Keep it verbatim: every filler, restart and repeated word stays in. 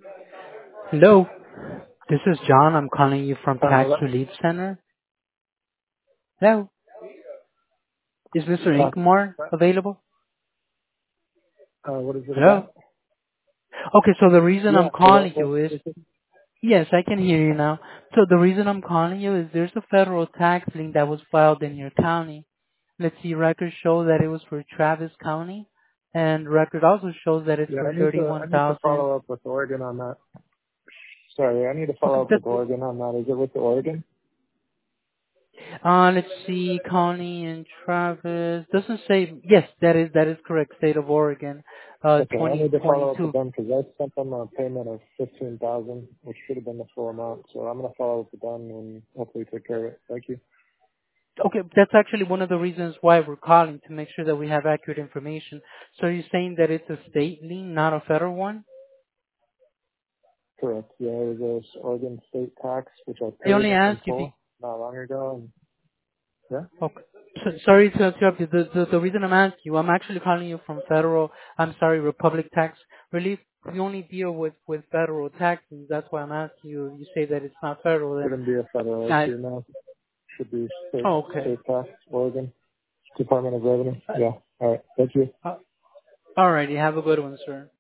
Hello, this is John. I'm calling you from Uh, Tax hello? Relief Center. Hello, is Mister Uh, Inkmore available? uh, what is it Hello? about? Okay, so the reason Yeah, I'm hello? calling What you is, is it? yes, I can hear you now. So the reason I'm calling you is there's a federal tax lien that was filed in your county. Let's see, record show that it was for Travis County, and record also shows that it's Yeah, for I need to, I thirty-one need to thousand. follow up with Oregon on that. Sorry, I need to Okay, follow up with that's, Oregon on that. Is it with the Oregon? uh, let's see, county and Travis. Doesn't say, yes, that is, that is correct, state of Oregon, uh, Okay, I need to follow up with twenty twenty-two. them because I sent them a payment of fifteen thousand, which should have been the full amount. So I'm going to follow up with them and hopefully take care of it. Thank you. Okay, that's actually one of the reasons why we're calling, to make sure that we have accurate information. So you're saying that it's a state lien, not a federal one? Correct. Yeah, it was a Oregon state tax, which I I paid only in asked you be, full not long ago. And yeah, okay. So, sorry to interrupt you. The, the, the reason I'm asking you, I'm actually calling you from federal, I'm sorry, Republic Tax Relief. We only deal with, with federal taxes. That's why I'm asking you. You say that it's not federal, then shouldn't be a federal I, issue now. Should be state, oh, okay. state tax, Oregon Department of Revenue. Uh, Yeah. All right. Thank you. uh, alrighty, have a good one, sir.